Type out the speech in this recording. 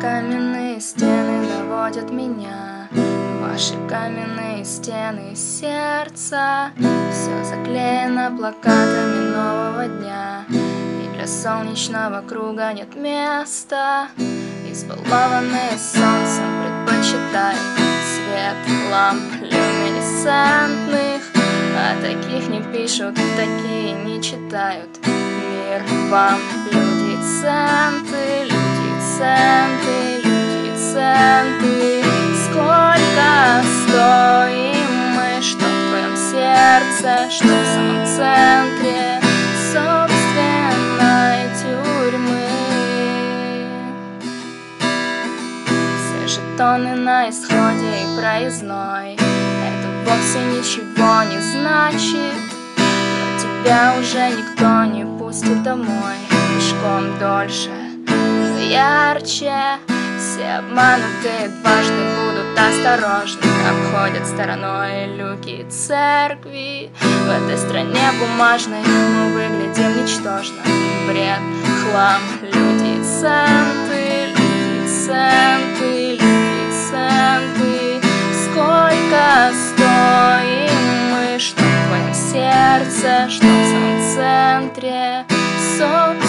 каменные стены наводят меня, ваши каменные стены сердца. Все заклеено плакатами нового дня, и для солнечного круга нет места. Избалованные солнцем предпочитают свет ламп люминесцентных, а таких не пишут, такие не читают. Мир вам, люди центы, люди центы, люди центы. Сколько стоим мы, что в твоем сердце, что в самом центре собственной тюрьмы. Все жетоны на исходе и проездной, это вовсе ничего не значит, но тебя уже никто не пустит домой. Пешком дольше, ярче. Все обманутые дважды будут осторожны, обходят стороной люки церкви. В этой стране бумажной мы выглядим ничтожно. Бред, хлам, люди центы, люди центы, люди центы. Сколько стоим мы, что в твоем сердце, что в самом центре.